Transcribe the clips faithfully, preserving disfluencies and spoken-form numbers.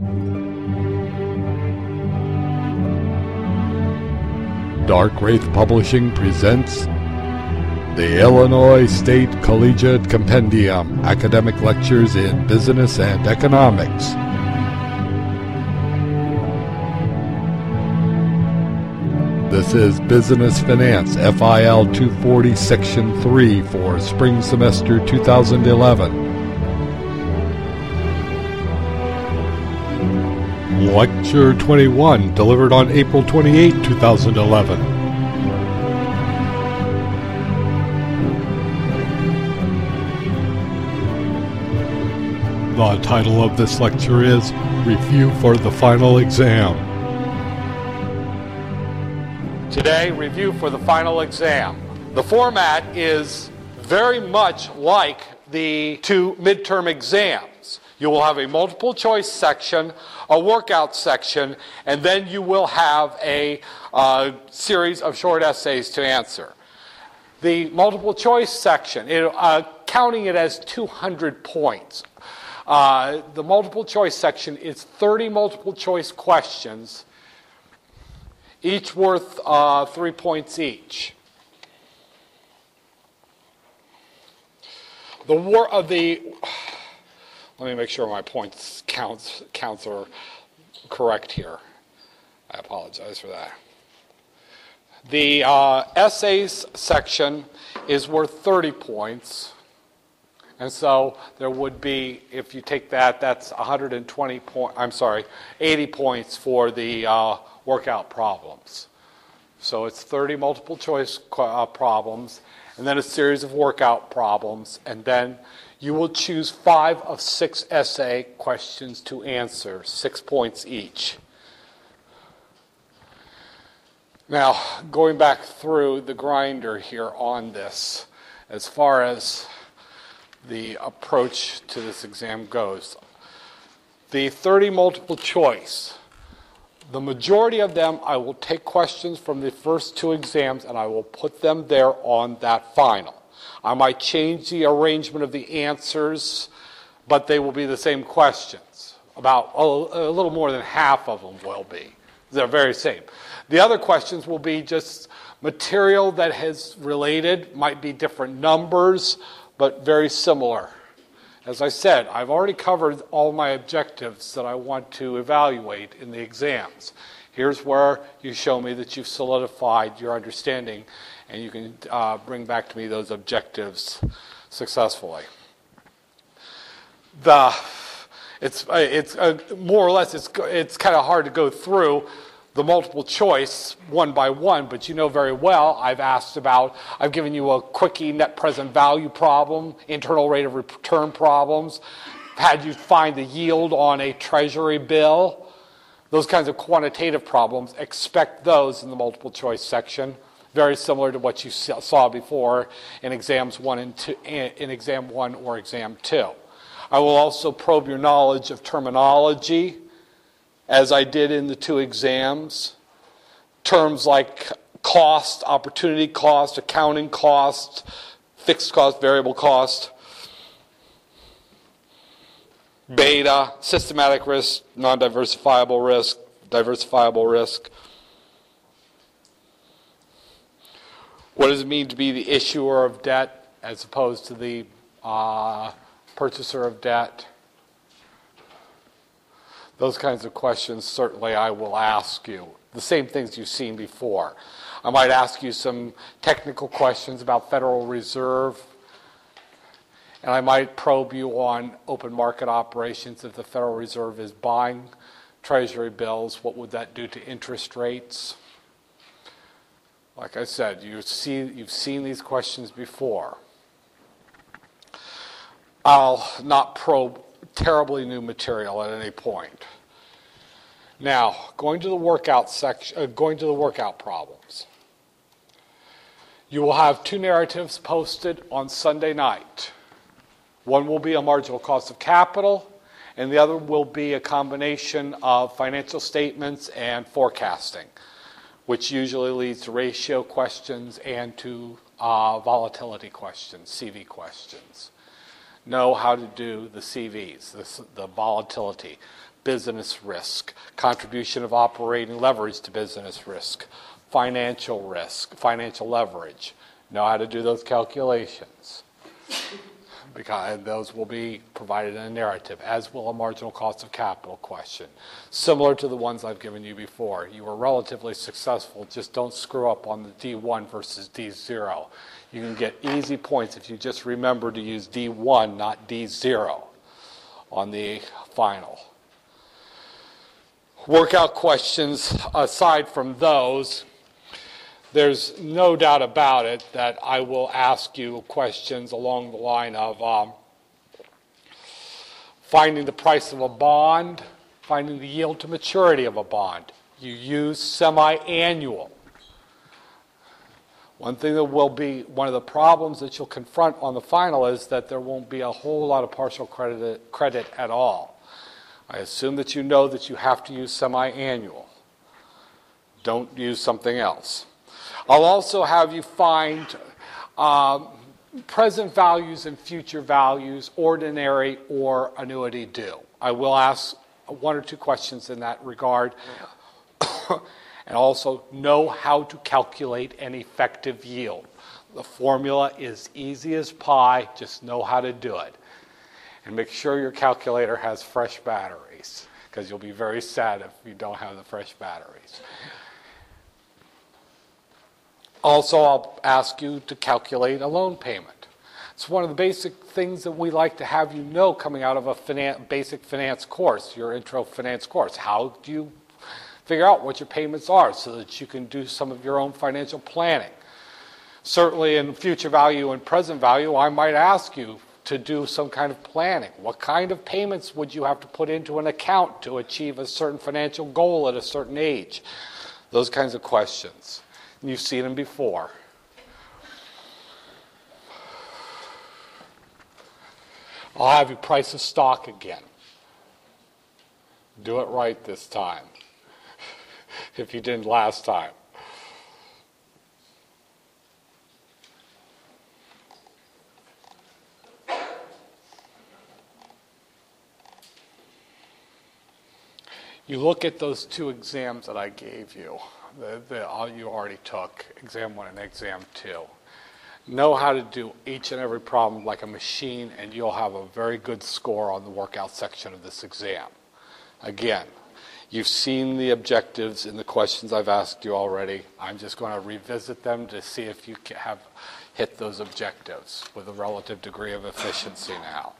Dark Wraith Publishing presents the Illinois State Collegiate Compendium, Academic Lectures in Business and Economics. This is Business Finance, F I L two forty, Section three for Spring Semester two thousand eleven. Lecture twenty-one, delivered on April twenty-eighth, two thousand eleven. The title of this lecture is Review for the Final Exam. Today, review for the final exam. The format is very much like the two midterm exams. You will have a multiple choice section, a workout section, and then you will have a uh, series of short essays to answer. The multiple choice section, it, uh, counting it as two hundred points. Uh, the multiple choice section is thirty multiple choice questions, each worth uh, three points each. The war of the let me make sure my points counts counts are correct here. I apologize for that. The uh, essays section is worth thirty points. And so there would be, if you take that, that's one hundred twenty point. I'm sorry, eighty points for the uh, workout problems. So it's thirty multiple choice uh, problems, and then a series of workout problems, and then you will choose five of six essay questions to answer, six points each. Now, going back through the grinder here on this, as far as the approach to this exam goes, the thirty multiple choice, the majority of them, I will take questions from the first two exams and I will put them there on that final. I might change the arrangement of the answers, but they will be the same questions. About a, a little more than half of them will be. They're very same. The other questions will be just material that has related, might be different numbers, but very similar. As I said, I've already covered all my objectives that I want to evaluate in the exams. Here's where you show me that you've solidified your understanding and you can uh, bring back to me those objectives successfully. The, it's it's uh, more or less, it's, it's kind of hard to go through the multiple choice one by one, but you know very well I've asked about, I've given you a quickie net present value problem, internal rate of return problems, had you find the yield on a treasury bill, those kinds of quantitative problems. Expect those in the multiple choice section, very similar to what you saw before in exams one and two, in exam one or exam two. I will also probe your knowledge of terminology, as I did in the two exams. Terms like cost, opportunity cost, accounting cost, fixed cost, variable cost, beta, systematic risk, non-diversifiable risk, diversifiable risk. What does it mean to be the issuer of debt as opposed to the uh, purchaser of debt? Those kinds of questions certainly I will ask you. The same things you've seen before. I might ask you some technical questions about Federal Reserve, and I might probe you on open market operations. If the Federal Reserve is buying treasury bills, what would that do to interest rates? Like I said, you see, you've seen these questions before. I'll not probe terribly new material at any point. Now, going to the workout section, uh, going to the workout problems. You will have two narratives posted on Sunday night. One will be a marginal cost of capital, and the other will be a combination of financial statements and forecasting, which usually leads to ratio questions and to uh, volatility questions, C V questions. Know how to do the C Vs, the, the volatility. business risk, contribution of operating leverage to business risk, financial risk, financial leverage. Know how to do those calculations, because those will be provided in a narrative, as will a marginal cost of capital question, similar to the ones I've given you before. You were relatively successful. Just don't screw up on the D one versus D zero. You can get easy points if you just remember to use D one, not D zero, on the final. Workout questions, aside from those, there's no doubt about it that I will ask you questions along the line of um, finding the price of a bond, finding the yield to maturity of a bond. You use semi-annual. One thing that will be one of the problems that you'll confront on the final is that there won't be a whole lot of partial credit, credit at all. I assume that you know that you have to use semi-annual. Don't use something else. I'll also have you find um, present values and future values, ordinary or annuity due. I will ask one or two questions in that regard. And also know how to calculate an effective yield. The formula is easy as pie, just know how to do it. And make sure your calculator has fresh batteries, because you'll be very sad if you don't have the fresh batteries. Also, I'll ask you to calculate a loan payment. It's one of the basic things that we like to have you know coming out of a finan- basic finance course, your intro finance course. How do you figure out what your payments are so that you can do some of your own financial planning? Certainly in future value and present value, I might ask you to do some kind of planning. What kind of payments would you have to put into an account to achieve a certain financial goal at a certain age? Those kinds of questions. You've seen them before. I'll have you price a stock again. Do it right this time, if you didn't last time. You look at those two exams that I gave you, the, the, all you already took, exam one and exam two. Know how to do each and every problem like a machine, and you'll have a very good score on the workout section of this exam. Again, you've seen the objectives in the questions I've asked you already. I'm just going to revisit them to see if you have hit those objectives with a relative degree of efficiency now.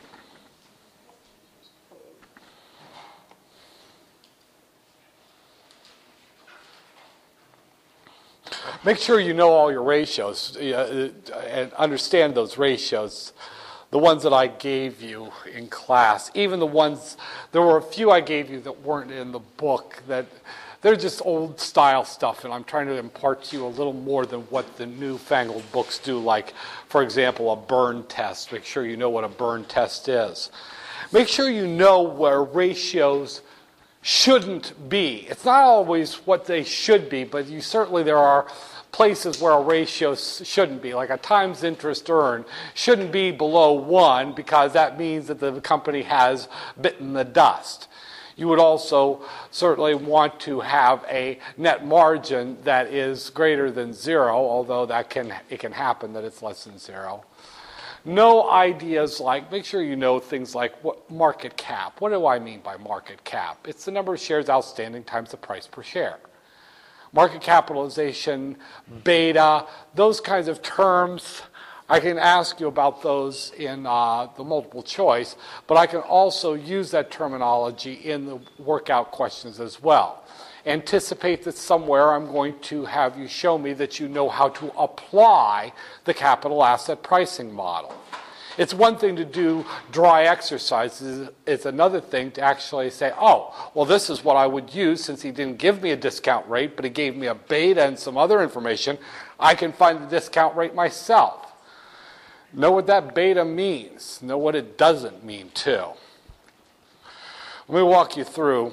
Make sure you know all your ratios uh, and understand those ratios. The ones that I gave you in class, even the ones, there were a few I gave you that weren't in the book, that they're just old style stuff, and I'm trying to impart to you a little more than what the newfangled books do, like, for example, a burn test. Make sure you know what a burn test is. Make sure you know where ratios shouldn't be. It's not always what they should be, but you certainly, there are places where a ratio shouldn't be, like a times interest earned shouldn't be below one, because that means that the company has bitten the dust. You would also certainly want to have a net margin that is greater than zero, although that can it can happen that it's less than zero. No ideas like, make sure you know things like what market cap. What do I mean by market cap? It's the number of shares outstanding times the price per share. Market capitalization, beta, those kinds of terms, I can ask you about those in uh, the multiple choice, but I can also use that terminology in the workout questions as well. Anticipate that somewhere I'm going to have you show me that you know how to apply the capital asset pricing model. It's one thing to do dry exercises. It's another thing to actually say, oh, well, this is what I would use since he didn't give me a discount rate, but he gave me a beta and some other information. I can find the discount rate myself. Know what that beta means. Know what it doesn't mean, too. Let me walk you through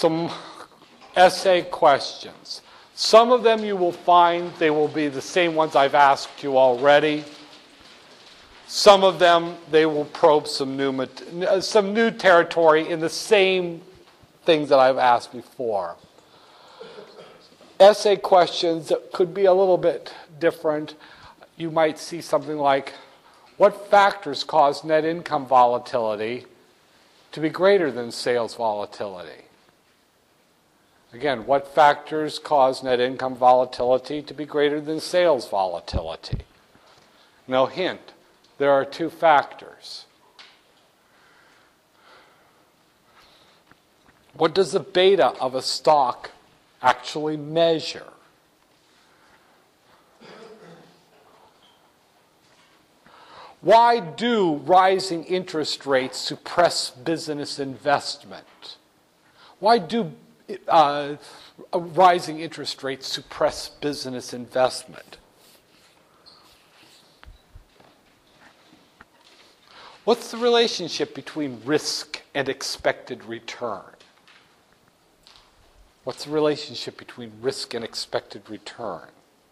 some essay questions. Some of them you will find they will be the same ones I've asked you already. Some of them, they will probe some new, some new territory in the same things that I've asked before. Essay questions that could be a little bit different. You might see something like, what factors cause net income volatility to be greater than sales volatility? Again, what factors cause net income volatility to be greater than sales volatility? No hint. There are two factors. What does the beta of a stock actually measure? Why do rising interest rates suppress business investment? Why do uh, rising interest rates suppress business investment? What's the relationship between risk and expected return? What's the relationship between risk and expected return?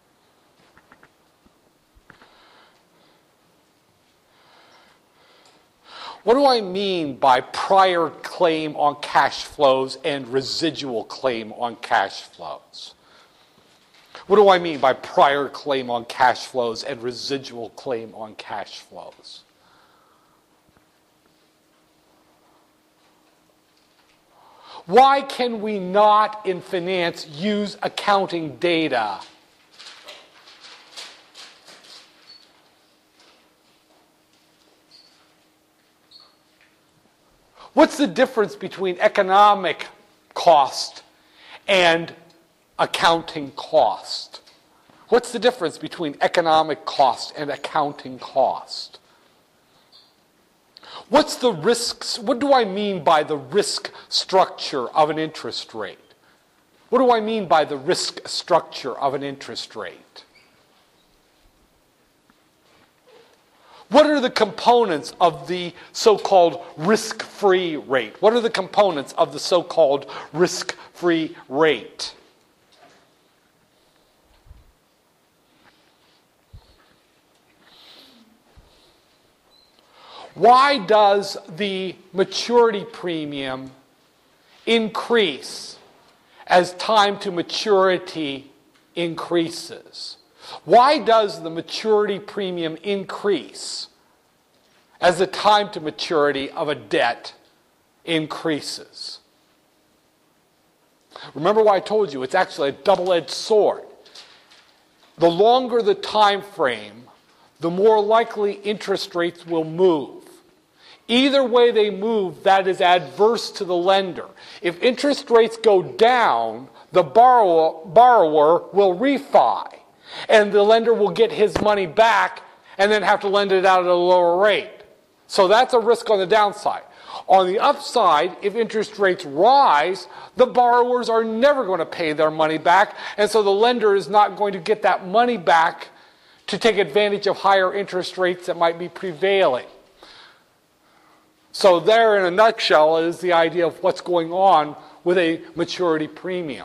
What do I mean by prior claim on cash flows and residual claim on cash flows? What do I mean by prior claim on cash flows and residual claim on cash flows? Why can we not, in finance, use accounting data? What's the difference between economic cost and accounting cost? What's the difference between economic cost and accounting cost? What's the risks? What do I mean by the risk structure of an interest rate? What do I mean by the risk structure of an interest rate? What are the components of the so-called risk-free rate? What are the components of the so-called risk-free rate? Why does the maturity premium increase as time to maturity increases? Why does the maturity premium increase as the time to maturity of a debt increases? Remember why I told you it's actually a double-edged sword. The longer the time frame, the more likely interest rates will move. Either way they move, that is adverse to the lender. If interest rates go down, the borrower, borrower will refi, and the lender will get his money back and then have to lend it out at a lower rate. So that's a risk on the downside. On the upside, if interest rates rise, the borrowers are never going to pay their money back, and so the lender is not going to get that money back to take advantage of higher interest rates that might be prevailing. So there, in a nutshell, is the idea of what's going on with a maturity premium.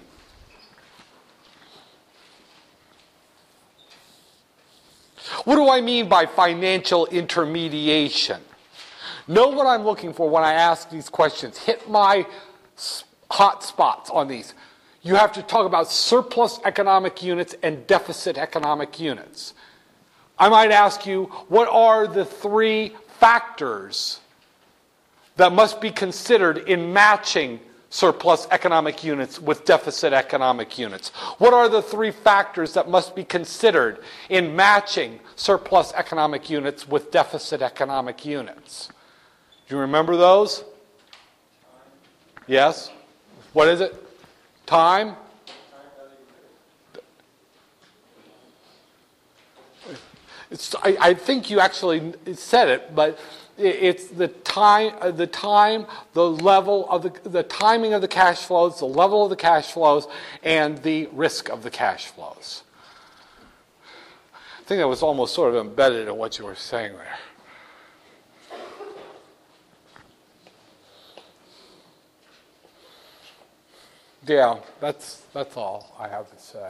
What do I mean by financial intermediation? Know what I'm looking for when I ask these questions. Hit my hot spots on these. You have to talk about surplus economic units and deficit economic units. I might ask you, what are the three factors that must be considered in matching surplus economic units with deficit economic units? What are the three factors that must be considered in matching surplus economic units with deficit economic units? Do you remember those? Yes? What is it? Time? It's, I, I think you actually said it, but it's the time, uh, the time, the level of the, the timing of the cash flows, the level of the cash flows, and the risk of the cash flows. I think that was almost sort of embedded in what you were saying there. Yeah, that's that's all I have to say.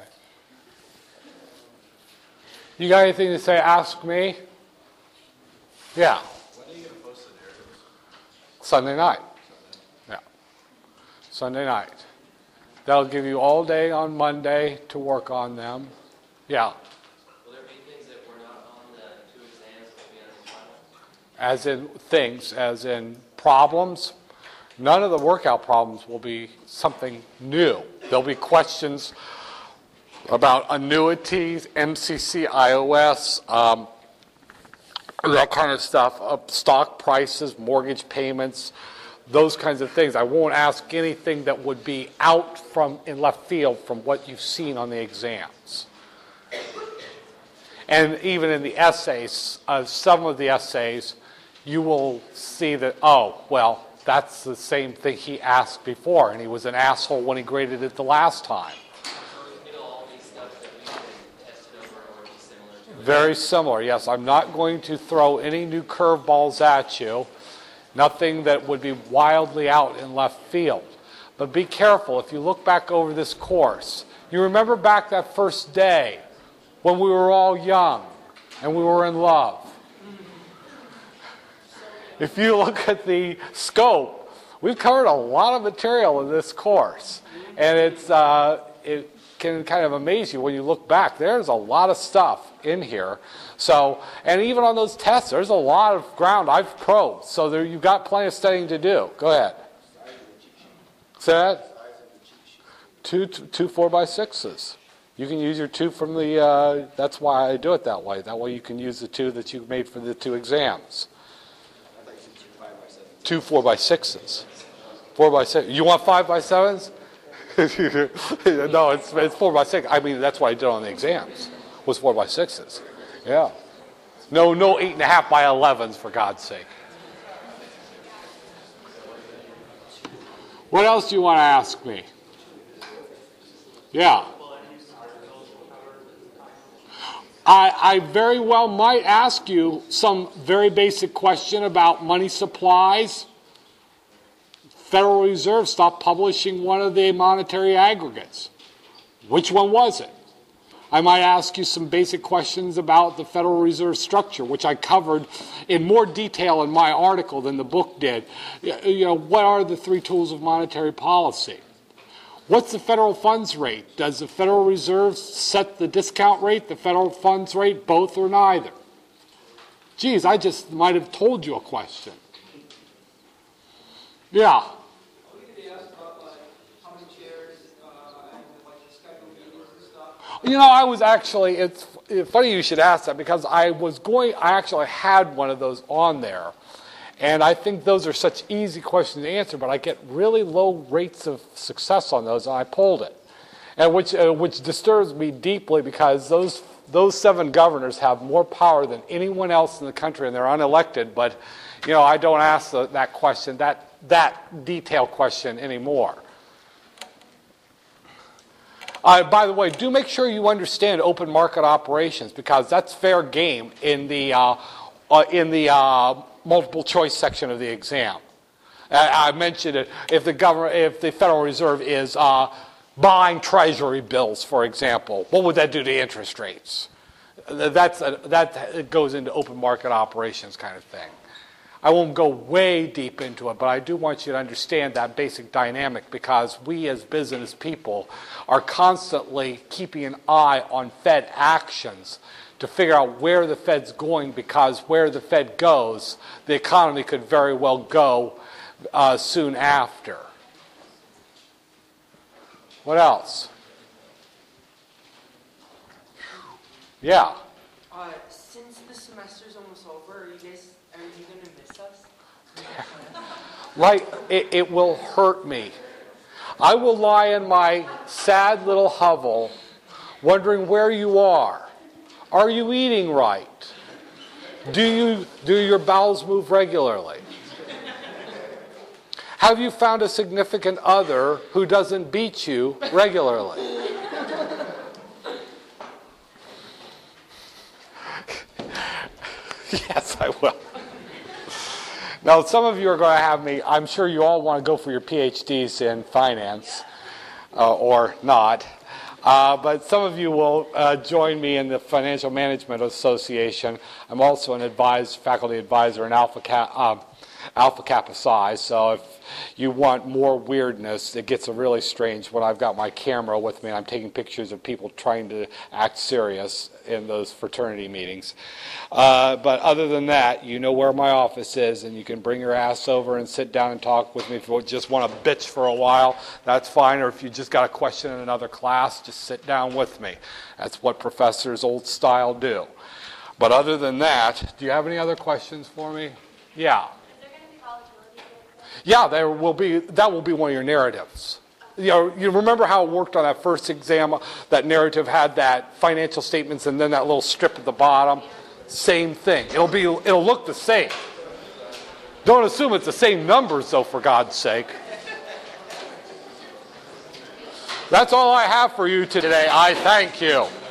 You got anything to say? Ask me. Yeah. When are you going to post the narratives? Sunday night. Yeah. Sunday night. That'll give you all day on Monday to work on them. Yeah. Will there be things that were not on the two exams that will be on the final? As in things, as in problems. None of the workout problems will be something new. There'll be questions about annuities, M C C, I O S, um, that kind of stuff, uh, stock prices, mortgage payments, those kinds of things. I won't ask anything that would be out from in left field from what you've seen on the exams. And even in the essays, uh, some of the essays, you will see that, oh, well, that's the same thing he asked before, and he was an asshole when he graded it the last time. It'll all be stuff that we can test over or be similar to. Very similar, yes. I'm not going to throw any new curveballs at you. Nothing that would be wildly out in left field. But be careful, if you look back over this course, you remember back that first day when we were all young and we were in love. If you look at the scope, we've covered a lot of material in this course. And it's uh, it can kind of amaze you when you look back. There's a lot of stuff in here. So, and even on those tests, there's a lot of ground I've probed. So there, you've got plenty of studying to do. Go ahead. Say that? Two, two, two four by sixes. You can use your two from the, uh, that's why I do it that way. That way you can use the two that you made for the two exams. Two four by sixes. Four by six. You want five by sevens? No, it's, it's four by six. I mean, that's what I did on the exams, was four by sixes. Yeah. No, no eight and a half by elevens, for God's sake. What else do you want to ask me? Yeah. I, I very well might ask you some very basic question about money supplies. Federal Reserve stopped publishing one of the monetary aggregates. Which one was it? I might ask you some basic questions about the Federal Reserve structure, which I covered in more detail in my article than the book did. You know, what are the three tools of monetary policy? What's the federal funds rate? Does the Federal Reserve set the discount rate, the federal funds rate, both or neither? Geez, I just might have told you a question. Yeah. You know, I was actually, it's funny you should ask that because I was going, I actually had one of those on there. And I think those are such easy questions to answer, but I get really low rates of success on those, and I pulled it. And which uh, which disturbs me deeply because those those seven governors have more power than anyone else in the country, and they're unelected. But, you know, I don't ask the, that question, that that detailed question anymore. Uh, by the way, do make sure you understand open market operations because that's fair game in the uh, uh, in the uh, multiple choice section of the exam. Uh, I mentioned it. If the government, if the Federal Reserve is uh, buying Treasury bills, for example, what would that do to interest rates? That's a, that goes into open market operations kind of thing. I won't go way deep into it, but I do want you to understand that basic dynamic because we as business people are constantly keeping an eye on Fed actions to figure out where the Fed's going because where the Fed goes, the economy could very well go uh, soon after. What else? Yeah. Uh, since the semester's almost over, are you guys are you gonna miss us? Like it, it will hurt me. I will lie in my sad little hovel, wondering where you are. Are you eating right? Do you do your bowels move regularly? Have you found a significant other who doesn't beat you regularly? Yes, I will. Now, some of you are going to have me, I'm sure you all want to go for your P H Ds in finance. uh, or not. Uh, but some of you will uh, join me in the Financial Management Association. I'm also an advised faculty advisor in Alpha, Ca- uh, Alpha Kappa Psi, so if you want more weirdness, it gets really strange when I've got my camera with me and I'm taking pictures of people trying to act serious in those fraternity meetings. Uh, but other than that, you know where my office is, and you can bring your ass over and sit down and talk with me. If you just want to bitch for a while, that's fine. Or if you just got a question in another class, just sit down with me. That's what professors old style do. But other than that, do you have any other questions for me? Yeah. Yeah, there will be. That will be one of your narratives. You know, you remember how it worked on that first exam? That narrative had that financial statements and then that little strip at the bottom. Same thing. It'll be. It'll look the same. Don't assume it's the same numbers, though. For God's sake. That's all I have for you today. I thank you.